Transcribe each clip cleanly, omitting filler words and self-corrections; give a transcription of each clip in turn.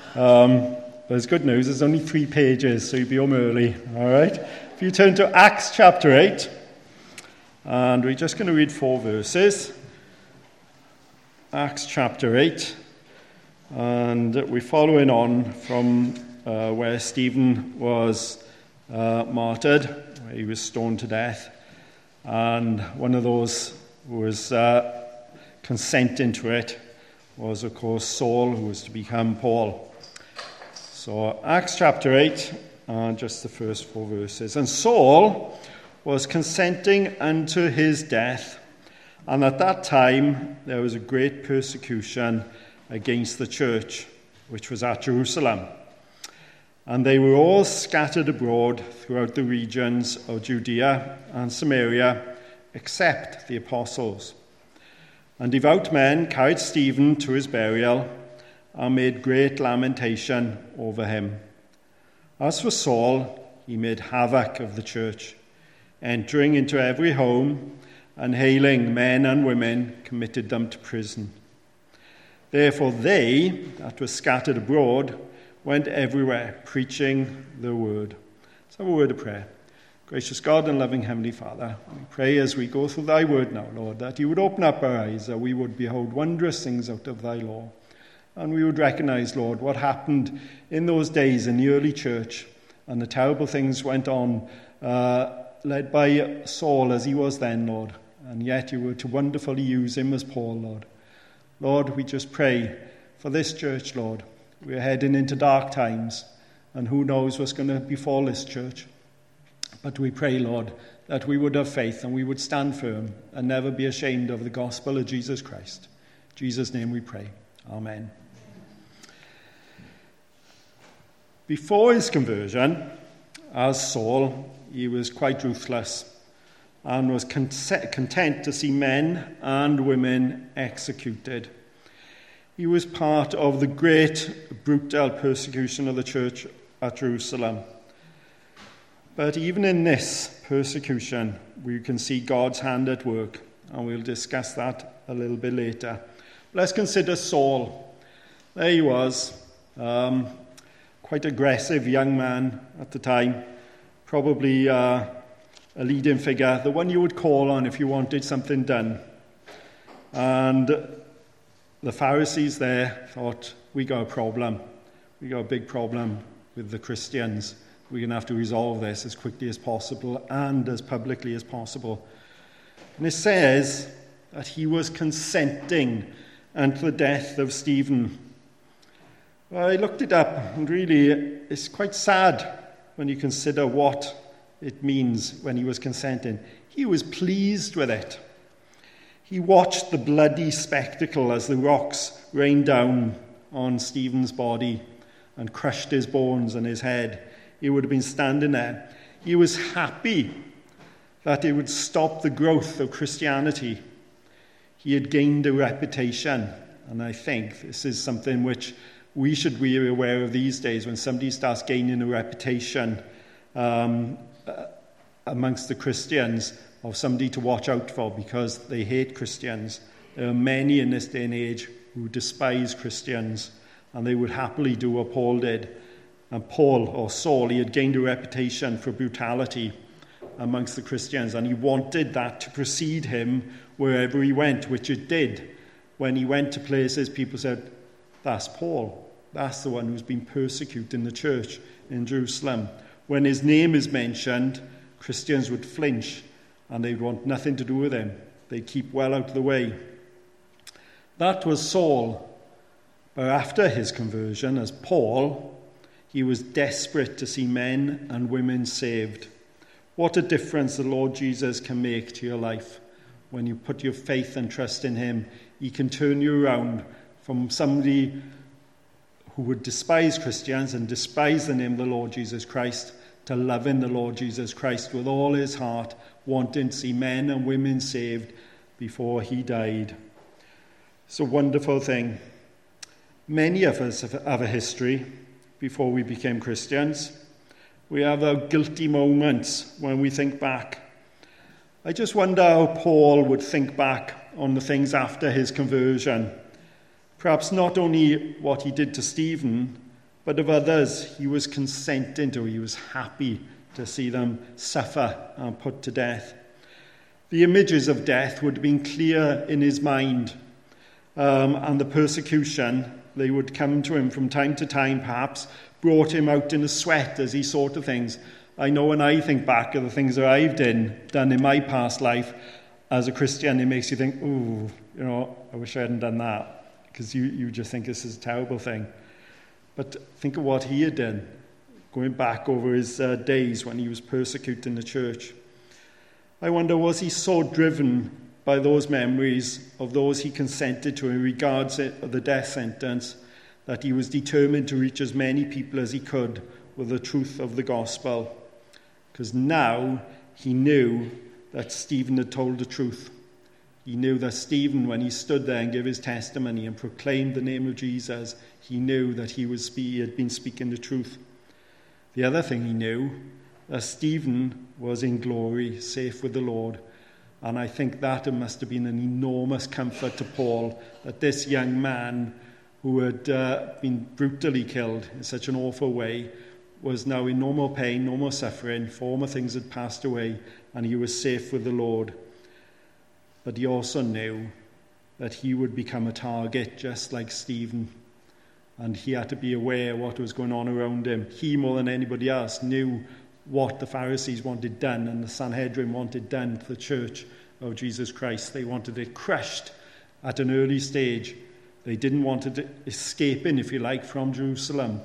There's good news. There's only 3 pages, so you'll be home early. All right? If you turn to Acts chapter 8, and we're just going to read 4 verses. Acts chapter 8, and we're following on from where Stephen was martyred, where he was stoned to death. And one of those who was consenting to it was, of course, Saul, who was to become Paul. So Acts chapter 8, just the first 4 verses. And Saul was consenting unto his death, and at that time there was a great persecution against the church, which was at Jerusalem. And they were all scattered abroad throughout the regions of Judea and Samaria, except the apostles. And devout men carried Stephen to his burial, and made great lamentation over him. As for Saul, he made havoc of the church, entering into every home, and hailing men and women, committed them to prison. Therefore they that were scattered abroad went everywhere, preaching the word. Let's have a word of prayer. Gracious God and loving Heavenly Father, we pray as we go through thy word now, Lord, that you would open up our eyes, that we would behold wondrous things out of thy law. And we would recognize, Lord, what happened in those days in the early church, and the terrible things went on, led by Saul as he was then, Lord. And yet you were to wonderfully use him as Paul, Lord. Lord, we just pray for this church, Lord. We're heading into dark times, and who knows what's going to befall this church. But we pray, Lord, that we would have faith and we would stand firm and never be ashamed of the gospel of Jesus Christ. In Jesus' name we pray. Amen. Before his conversion, as Saul, he was quite ruthless and was content to see men and women executed. He was part of the great, brutal persecution of the church at Jerusalem. But even in this persecution, we can see God's hand at work, and we'll discuss that a little bit later. Let's consider Saul. There he was, quite aggressive young man at the time, probably a leading figure, the one you would call on if you wanted something done. And the Pharisees there thought, we got a problem. We got a big problem with the Christians. We're going to have to resolve this as quickly as possible and as publicly as possible. And it says that he was consenting unto the death of Stephen. Well, I looked it up, and really it's quite sad when you consider what it means when he was consenting. He was pleased with it. He watched the bloody spectacle as the rocks rained down on Stephen's body and crushed his bones and his head. He would have been standing there. He was happy that it would stop the growth of Christianity. He had gained a reputation, and I think this is something which we should be aware of these days when somebody starts gaining a reputation amongst the Christians of somebody to watch out for because they hate Christians. There are many in this day and age who despise Christians, and they would happily do what Paul did. And Paul, or Saul, he had gained a reputation for brutality amongst the Christians, and he wanted that to precede him wherever he went, which it did. When he went to places, people said, that's Paul. That's the one who's been persecuting the church in Jerusalem. When his name is mentioned, Christians would flinch, and they'd want nothing to do with him. They'd keep well out of the way. That was Saul. But after his conversion, as Paul, he was desperate to see men and women saved. What a difference the Lord Jesus can make to your life. When you put your faith and trust in him, he can turn you around from somebody who would despise Christians and despise the name of the Lord Jesus Christ to loving the Lord Jesus Christ with all his heart, wanting to see men and women saved before he died. It's a wonderful thing. Many of us have a history before we became Christians. We have our guilty moments when we think back. I just wonder how Paul would think back on the things after his conversion. Perhaps not only what he did to Stephen, But of others, he was consenting to, he was happy to see them suffer and put to death. The images of death would have been clear in his mind, and the persecution, they would come to him from time to time, perhaps, brought him out in a sweat as he saw to things. I know when I think back of the things that I've done in my past life as a Christian, it makes you think, ooh, I wish I hadn't done that, because you just think this is a terrible thing. But think of what he had done, going back over his days when he was persecuting the church. I wonder, was he so driven by those memories of those he consented to in regards of the death sentence that he was determined to reach as many people as he could with the truth of the gospel? Because now he knew that Stephen had told the truth. He knew that Stephen, when he stood there and gave his testimony and proclaimed the name of Jesus, he knew that he had been speaking the truth. The other thing he knew, that Stephen was in glory, safe with the Lord. And I think that must have been an enormous comfort to Paul, that this young man who had been brutally killed in such an awful way was now in no more pain, no more suffering. Former things had passed away, and he was safe with the Lord. But he also knew that he would become a target just like Stephen, and he had to be aware of what was going on around him. He, more than anybody else, knew what the Pharisees wanted done and the Sanhedrin wanted done to the church of Jesus Christ. They wanted it crushed at an early stage. They didn't want it escaping, if you like, from Jerusalem.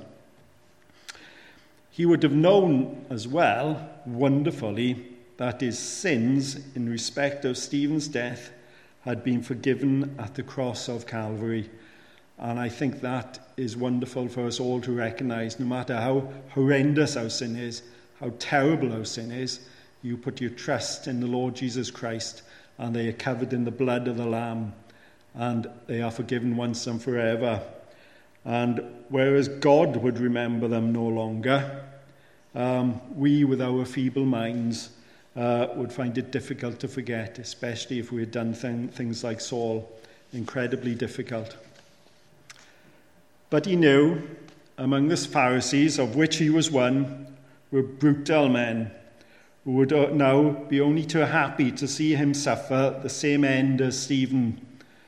He would have known as well, wonderfully, that his sins in respect of Stephen's death had been forgiven at the cross of Calvary. And I think that is wonderful for us all to recognize. No matter how horrendous our sin is, how terrible our sin is, you put your trust in the Lord Jesus Christ, and they are covered in the blood of the Lamb, and they are forgiven once and forever. And whereas God would remember them no longer, we, with our feeble minds, would find it difficult to forget, especially if we had done things like Saul, incredibly difficult. But he knew, among the Pharisees, of which he was one, were brutal men who would now be only too happy to see him suffer the same end as Stephen.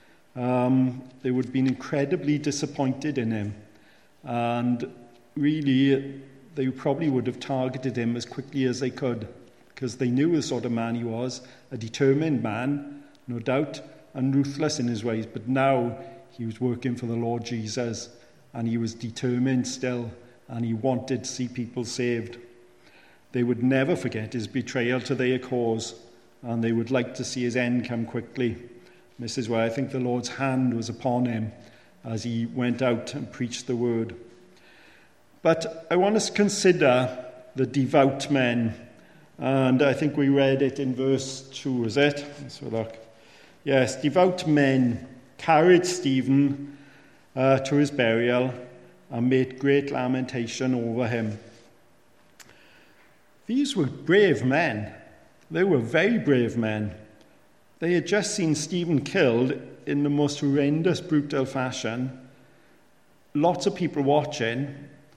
They would have been incredibly disappointed in him, and really they probably would have targeted him as quickly as they could, because they knew the sort of man he was, a determined man, no doubt, and ruthless in his ways. But now he was working for the Lord Jesus, and he was determined still, and he wanted to see people saved. They would never forget his betrayal to their cause, and they would like to see his end come quickly. This is why I think the Lord's hand was upon him as he went out and preached the word. But I want us to consider the devout men, and I think we read it in verse 2, is it? Let's have a look. Yes, devout men carried Stephen to his burial and made great lamentation over him. These were brave men. They were very brave men. They had just seen Stephen killed in the most horrendous, brutal fashion. Lots of people watching,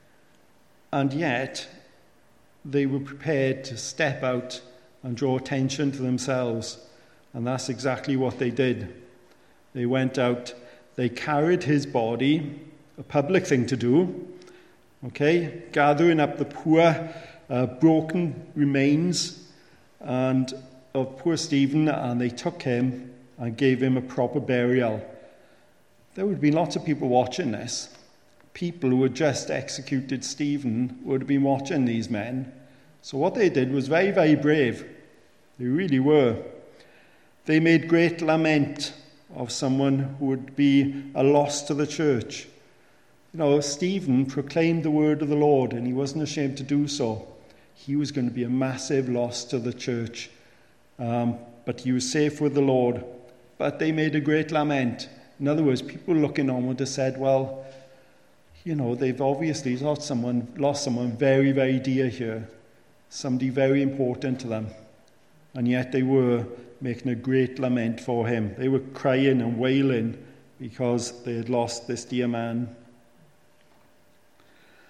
and yet they were prepared to step out and draw attention to themselves. And that's exactly what they did. They went out, they carried his body, a public thing to do, gathering up the poor, broken remains and of poor Stephen, and they took him and gave him a proper burial. There would be lots of people watching this. People who had just executed Stephen would have been watching these men. So what they did was very, very brave. They really were. They made great lament of someone who would be a loss to the church. Stephen proclaimed the word of the Lord, and he wasn't ashamed to do so. He was going to be a massive loss to the church. But he was safe with the Lord. But they made a great lament. In other words, people looking on would have said, well, they've obviously lost someone very, very dear here. Somebody very important to them. And yet they were making a great lament for him. They were crying and wailing because they had lost this dear man.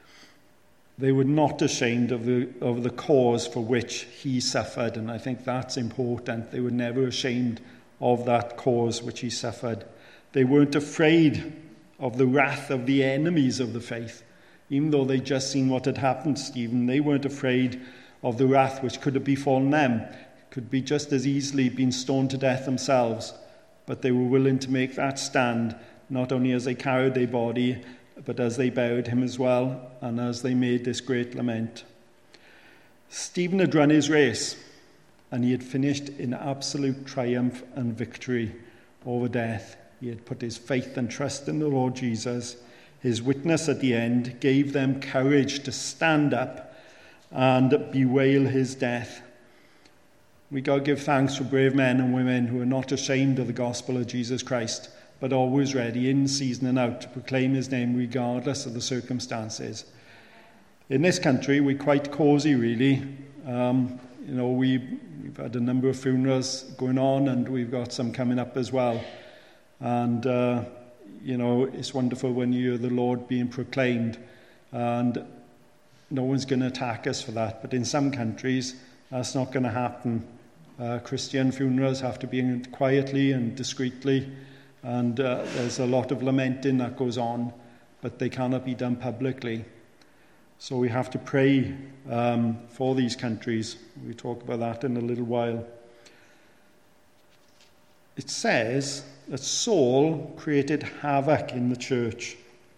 they were not ashamed of the cause for which he suffered, and I think that's important. They were never ashamed of that cause which he suffered. They weren't afraid of the wrath of the enemies of the faith. Even though they'd just seen what had happened to Stephen, they weren't afraid of the wrath which could have befallen them. Could be just as easily been stoned to death themselves, but they were willing to make that stand, not only as they carried their body, but as they buried him as well, and as they made this great lament. Stephen had run his race, and he had finished in absolute triumph and victory over death. He had put his faith and trust in the Lord Jesus. His witness at the end gave them courage to stand up and bewail his death. We got to give thanks for brave men and women who are not ashamed of the gospel of Jesus Christ, but always ready in season and out to proclaim his name regardless of the circumstances. In this country, we're quite cosy, really. We've had a number of funerals going on, and we've got some coming up as well. And, it's wonderful when you hear the Lord being proclaimed, and no one's going to attack us for that. But in some countries, that's not going to happen. Christian funerals have to be quietly and discreetly, and there's a lot of lamenting that goes on, but they cannot be done publicly. So we have to pray for these countries. We'll talk about that in a little while. It says that Saul created havoc in the church.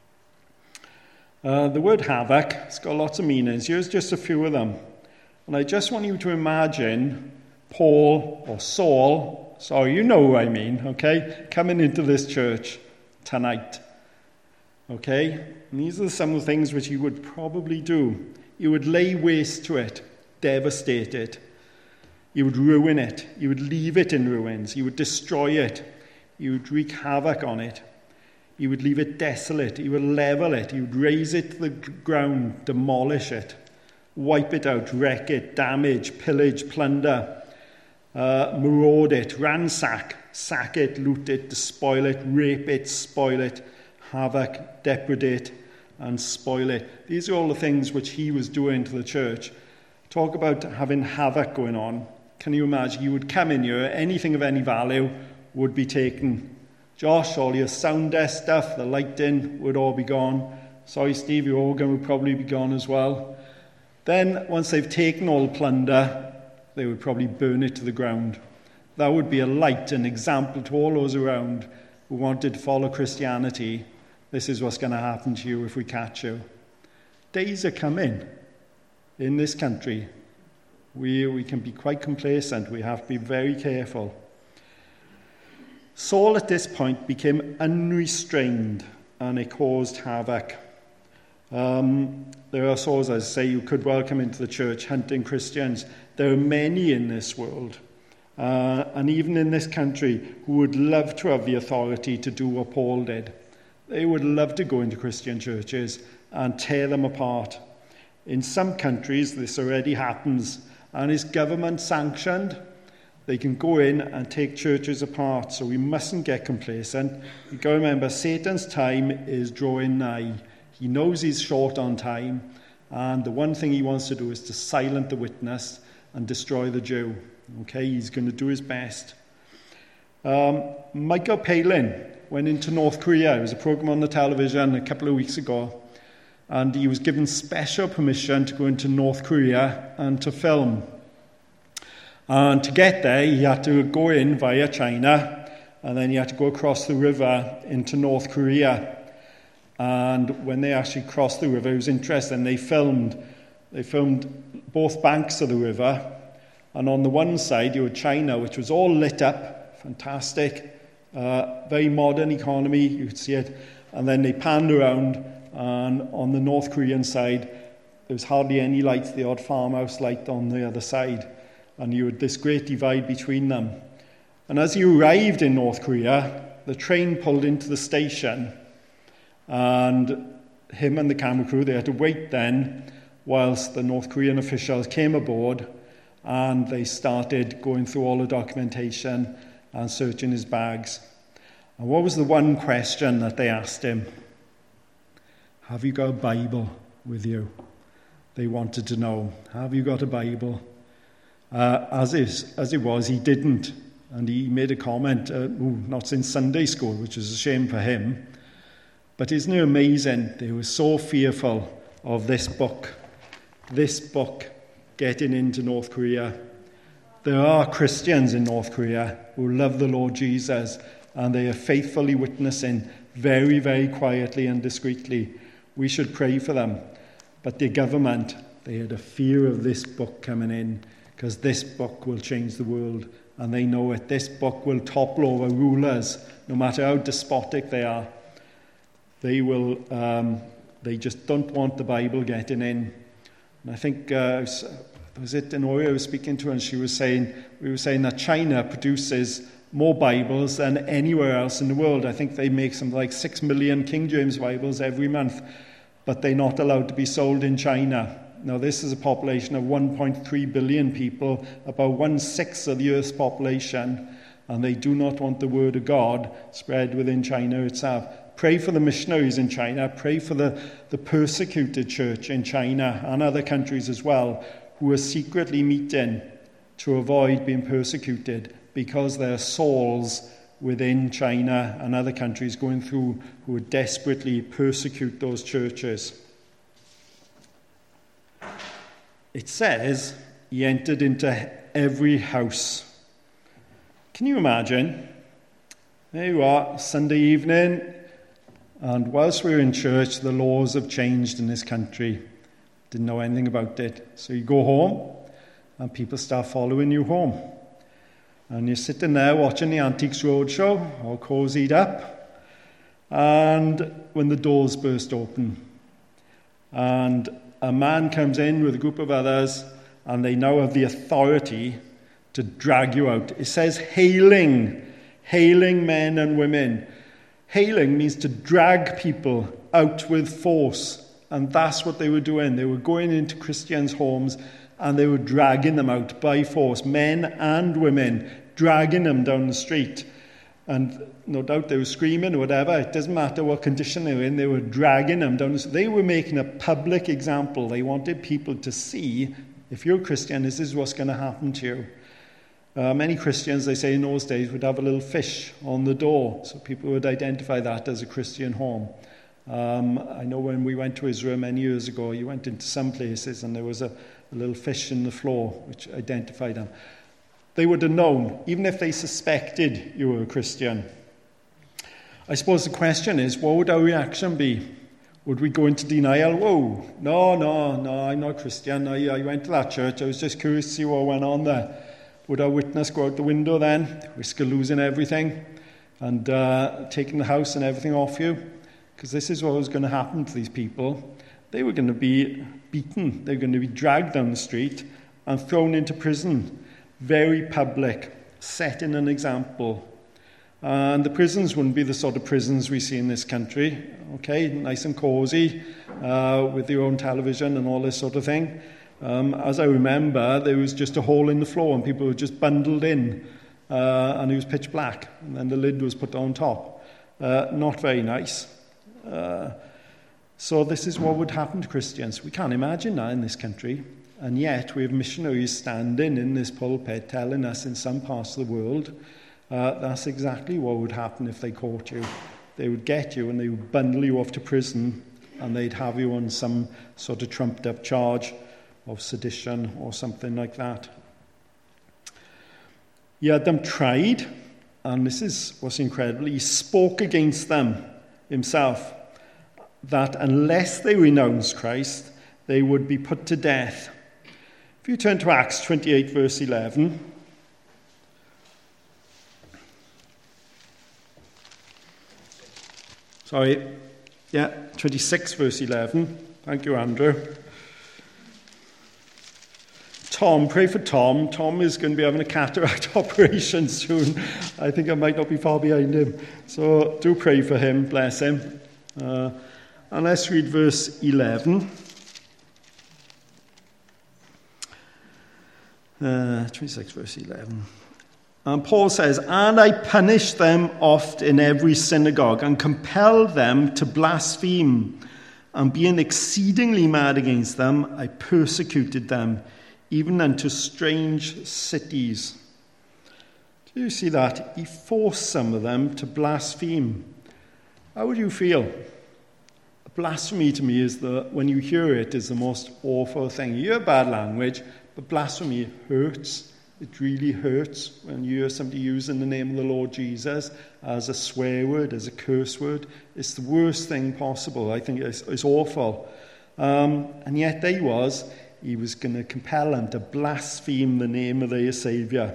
The word havoc, it's got lots of meanings. Here's just a few of them. And I just want you to imagine Paul or Saul, sorry, you know who I mean, okay, coming into this church tonight. Okay? And these are some of the things which he would probably do. He would lay waste to it, devastate it. He would ruin it. He would leave it in ruins. He would destroy it. He would wreak havoc on it. He would leave it desolate. He would level it. He would raze it to the ground, demolish it, wipe it out, wreck it, damage, pillage, plunder, maraud it, ransack, sack it, loot it, despoil it, rape it, spoil it, havoc, depredate, and spoil it. These are all the things which he was doing to the church. Talk about having havoc going on. Can you imagine? You would come in here, anything of any value would be taken. Josh, all your sound desk stuff, the lighting would all be gone. Sorry, Steve, your organ would probably be gone as well. Then, once they've taken all the plunder, they would probably burn it to the ground. That would be a light, an example to all those around who wanted to follow Christianity. This is what's going to happen to you if we catch you. Days are coming in this country. We can be quite complacent. We have to be very careful. Saul at this point became unrestrained, and it caused havoc. There are souls, as I say, who could well come into the church hunting Christians. There are many in this world, and even in this country, who would love to have the authority to do what Paul did. They would love to go into Christian churches and tear them apart. In some countries, this already happens, and is government sanctioned. They can go in and take churches apart, so we mustn't get complacent. You've got to remember, Satan's time is drawing nigh. He knows he's short on time, and the one thing he wants to do is to silence the witness and destroy the Jew. Okay, he's going to do his best. Michael Palin went into North Korea. There was a program on the television a couple of weeks ago, and he was given special permission to go into North Korea and to film. And to get there, he had to go in via China, and then he had to go across the river into North Korea. And when they actually crossed the river, it was interesting. They filmed both banks of the river, and on the one side you had China, which was all lit up, fantastic, very modern economy, you could see it. And then they panned around, and on the North Korean side, there was hardly any lights, the odd farmhouse light on the other side. And you had this great divide between them. And as you arrived in North Korea, the train pulled into the station, and him and the camera crew, they had to wait then whilst the North Korean officials came aboard, and they started going through all the documentation and searching his bags. And what was the one question that they asked him? Have you got a Bible with you? They wanted to know, have you got a Bible? As it was, he didn't. And he made a comment, not since Sunday school, which is a shame for him. But isn't it amazing? They were so fearful of this book getting into North Korea. There are Christians in North Korea who love the Lord Jesus, and they are faithfully witnessing very, very quietly and discreetly. We should pray for them. But the government, they had a fear of this book coming in, because this book will change the world. And they know it. This book will topple over rulers, no matter how despotic they are. They just don't want the Bible getting in. And I think, was it Inoue I was speaking to, and we were saying that China produces more Bibles than anywhere else in the world. I think they make something like 6 million King James Bibles every month, but they're not allowed to be sold in China. Now, this is a population of 1.3 billion people, about 1/6 of the Earth's population, and they do not want the word of God spread within China itself. Pray for the missionaries in China. Pray for the persecuted church in China and other countries as well, who are secretly meeting to avoid being persecuted, because there are souls within China and other countries going through who would desperately persecute those churches. It says he entered into every house. Can you imagine? There you are, Sunday evening, and whilst we're in church, the laws have changed in this country. Didn't know anything about it. So you go home, and people start following you home. And you're sitting there watching the Antiques Roadshow, all cozied up, and when the doors burst open, and a man comes in with a group of others, and they now have the authority to drag you out. It says hailing men and women. Hailing means to drag people out with force, and that's what they were doing. They were going into Christians' homes, and they were dragging them out by force, men and women, dragging them down the street. And no doubt they were screaming or whatever. It doesn't matter what condition they were in. They were dragging them down. They were making a public example. They wanted people to see, if you're a Christian, this is what's going to happen to you. Many Christians, they say in those days, would have a little fish on the door, so people would identify that as a Christian home. I know when we went to Israel many years ago, you went into some places and there was a little fish in the floor which identified them. They would have known, even if they suspected you were a Christian. I suppose the question is, what would our reaction be? Would we go into denial? Whoa, no, I'm not Christian. I went to that church. I was just curious to see what went on there. Would our witness go out the window then, risk of losing everything and taking the house and everything off you? Because this is what was going to happen to these people. They were going to be beaten. They were going to be dragged down the street and thrown into prison. Very public, setting an example. And the prisons wouldn't be the sort of prisons we see in this country. Okay, nice and cosy, with your own television and all this sort of thing. As I remember, there was just a hole in the floor and people were just bundled in, and it was pitch black, and then the lid was put on top. Not very nice. So this is what would happen to Christians. We can't imagine that in this country. And yet we have missionaries standing in this pulpit telling us in some parts of the world that's exactly what would happen if they caught you. They would get you and they would bundle you off to prison, and they'd have you on some sort of trumped up charge of sedition or something like that. He had them tried, and this is what's incredible. He spoke against them himself, that unless they renounced Christ, they would be put to death. If you turn to Acts 28, verse 11. Sorry, 26, verse 11. Thank you, Andrew. Tom, pray for Tom. Tom is going to be having a cataract operation soon. I think I might not be far behind him. So do pray for him, bless him. And let's read verse 11. 26 verse 11. And Paul says, "And I punished them oft in every synagogue, and compelled them to blaspheme. And being exceedingly mad against them, I persecuted them, even unto strange cities. Do you see that? He forced some of them to blaspheme. How would you feel? Blasphemy to me is when you hear it, is the most awful thing. You hear bad language, but blasphemy hurts. It really hurts when you hear somebody using the name of the Lord Jesus as a swear word, as a curse word. It's the worst thing possible. I think it's awful. And yet he was going to compel them to blaspheme the name of their Saviour.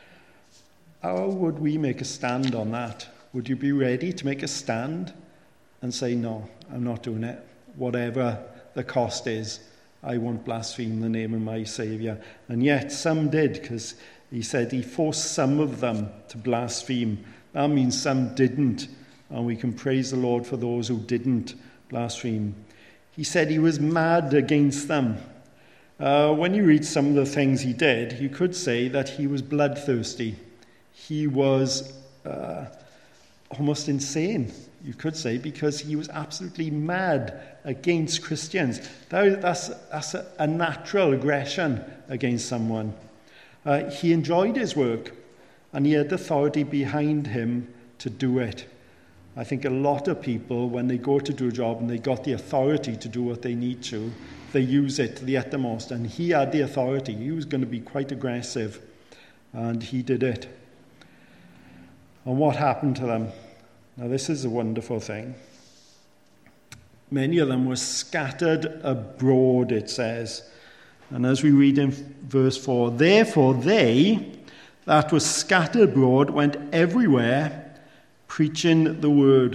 How would we make a stand on that? Would you be ready to make a stand and say, no, I'm not doing it. Whatever the cost is, I won't blaspheme the name of my Saviour. And yet some did, because he said he forced some of them to blaspheme. That means some didn't. And we can praise the Lord for those who didn't blaspheme. He said he was mad against them. When you read some of the things he did, you could say that he was bloodthirsty. He was almost insane, you could say, because he was absolutely mad against Christians. That's a natural aggression against someone. He enjoyed his work, and he had authority behind him to do it. I think a lot of people, when they go to do a job and they got the authority to do what they need to, they use it to the uttermost. And he had the authority. He was going to be quite aggressive, and he did it. And what happened to them? Now, this is a wonderful thing. Many of them were scattered abroad, it says. And as we read in verse 4, therefore they that were scattered abroad went everywhere preaching the word.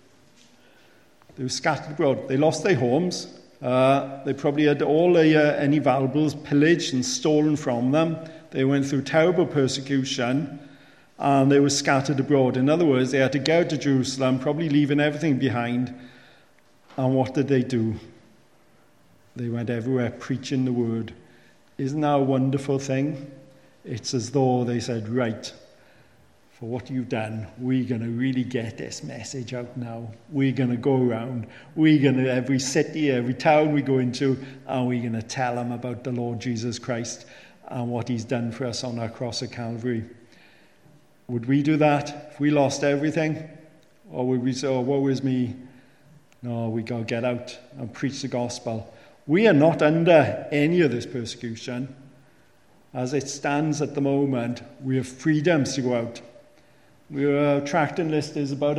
They were scattered abroad. They lost their homes. They probably had all any valuables pillaged and stolen from them. They went through terrible persecution. And they were scattered abroad. In other words, they had to go to Jerusalem, probably leaving everything behind. And what did they do? They went everywhere preaching the word. Isn't that a wonderful thing? It's as though they said, right, for what you've done, we're going to really get this message out now. We're going to go around. We're going to, every city, every town we go into, and we're going to tell them about the Lord Jesus Christ and what he's done for us on our cross of Calvary. Would we do that if we lost everything? Or would we say, oh, woe is me? No, we got to get out and preach the gospel. We are not under any of this persecution. As it stands at the moment, we have freedoms to go out. Our tracting list is about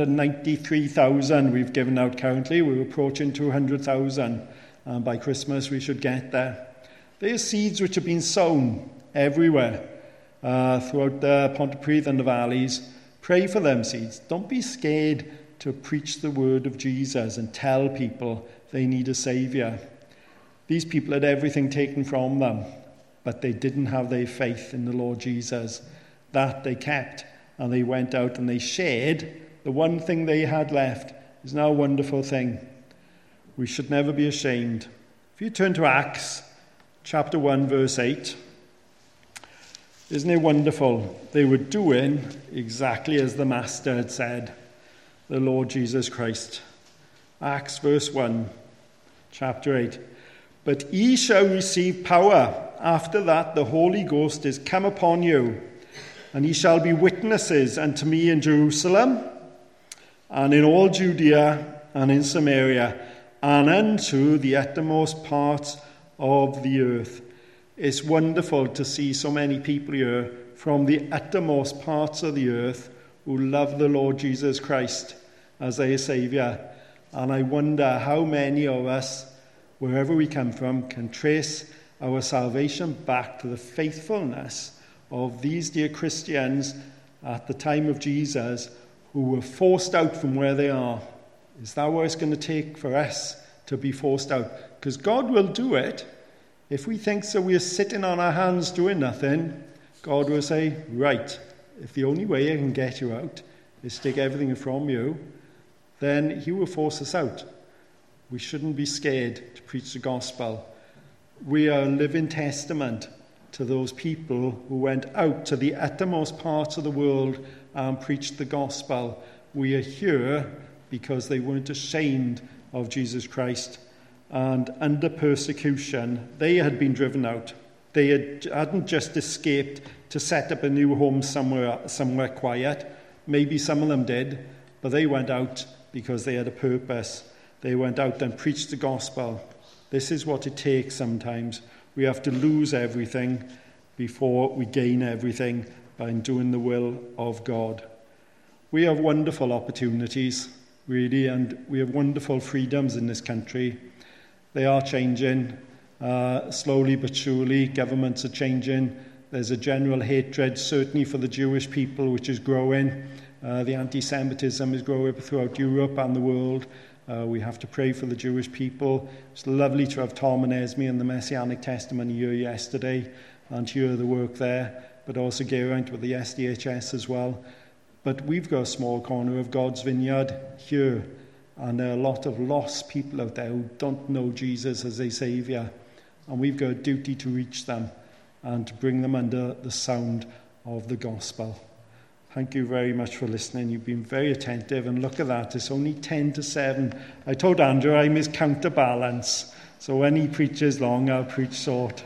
193,000 we've given out currently. We're approaching 200,000. And by Christmas, we should get there. There are seeds which have been sown everywhere. Throughout the Pontypridd and the valleys. Pray for them seeds. Don't be scared to preach the word of Jesus and tell people they need a Saviour. These people had everything taken from them, but they didn't have their faith in the Lord Jesus. That they kept, and they went out and they shared the one thing they had left. Is now a wonderful thing. We should never be ashamed. If you turn to Acts chapter 1 verse 8, isn't it wonderful? They were doing exactly as the Master had said, the Lord Jesus Christ. Acts verse 1, chapter 8. But ye shall receive power. After that the Holy Ghost is come upon you, and ye shall be witnesses unto me in Jerusalem, and in all Judea, and in Samaria, and unto the uttermost parts of the earth. It's wonderful to see so many people here from the uttermost parts of the earth who love the Lord Jesus Christ as their Saviour. And I wonder how many of us, wherever we come from, can trace our salvation back to the faithfulness of these dear Christians at the time of Jesus who were forced out from where they are. Is that what it's going to take for us to be forced out? Because God will do it. If we think so we're sitting on our hands doing nothing, God will say, right, if the only way I can get you out is to take everything from you, then he will force us out. We shouldn't be scared to preach the gospel. We are a living testament to those people who went out to the uttermost parts of the world and preached the gospel. We are here because they weren't ashamed of Jesus Christ. And under persecution, they had been driven out. They hadn't just escaped to set up a new home somewhere quiet. Maybe some of them did, but they went out because they had a purpose. They went out and preached the gospel. This is what it takes sometimes. We have to lose everything before we gain everything by doing the will of God. We have wonderful opportunities, really, and we have wonderful freedoms in this country. They are changing slowly but surely. Governments are changing. There's a general hatred, certainly for the Jewish people, which is growing. The anti-Semitism is growing throughout Europe and the world. We have to pray for the Jewish people. It's lovely to have Tom and Esme and the Messianic Testimony here yesterday and hear the work there, but also go around with the SDHS as well. But we've got a small corner of God's vineyard here, and there are a lot of lost people out there who don't know Jesus as their Saviour, and we've got a duty to reach them and to bring them under the sound of the gospel. Thank you very much for listening. You've been very attentive, and look at that, it's only 10 to 7. I told Andrew I'm his counterbalance, so when he preaches long, I'll preach short.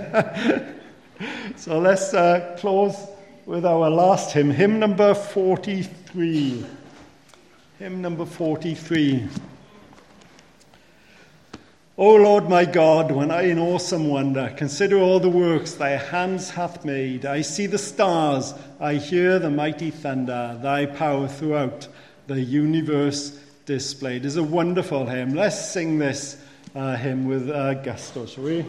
So let's close with our last hymn, hymn number 43. Hymn number 43. O Lord my God, when I in awesome wonder consider all the works thy hands hath made, I see the stars, I hear the mighty thunder, thy power throughout the universe displayed. It's a wonderful hymn. Let's sing this hymn with gusto, shall we?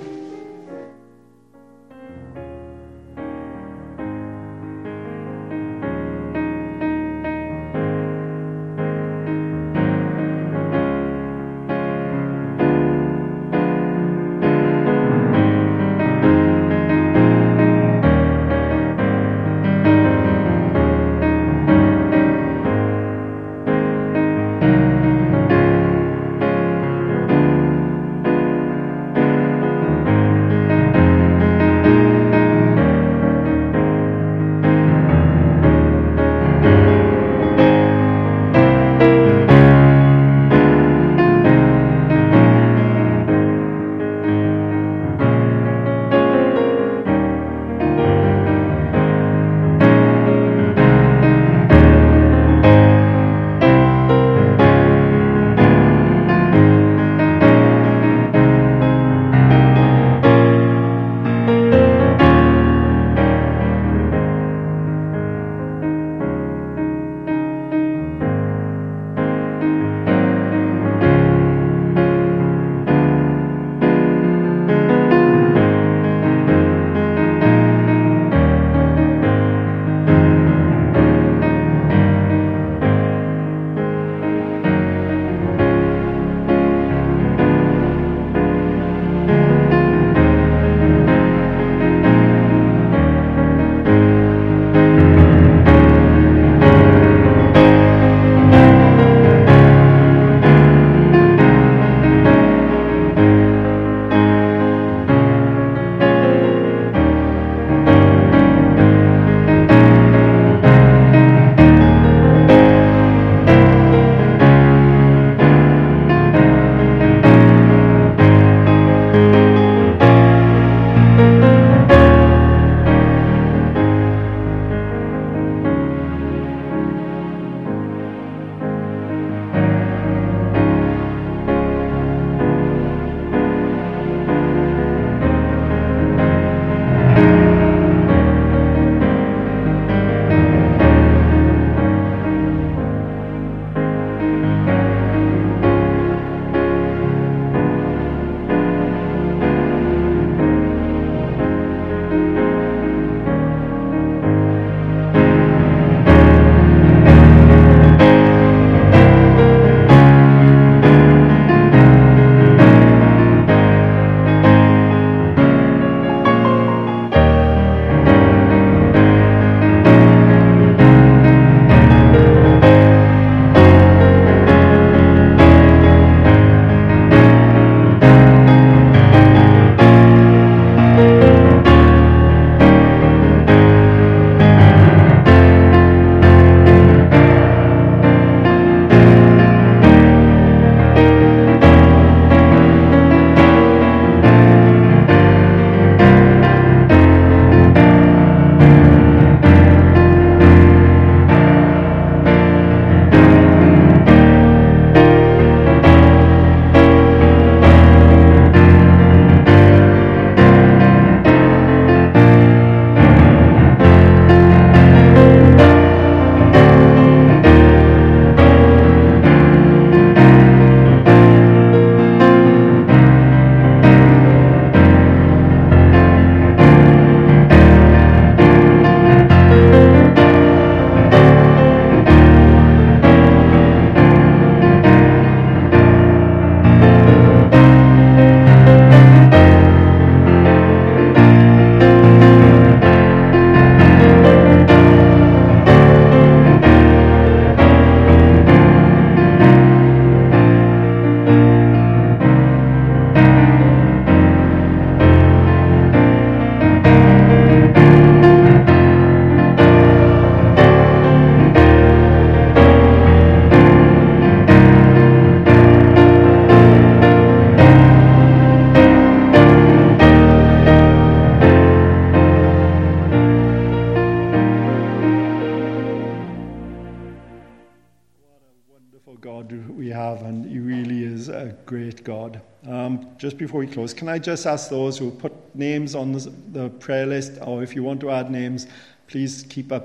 really is a great God. Just before we close, can I just ask those who put names on the prayer list, or if you want to add names, please keep up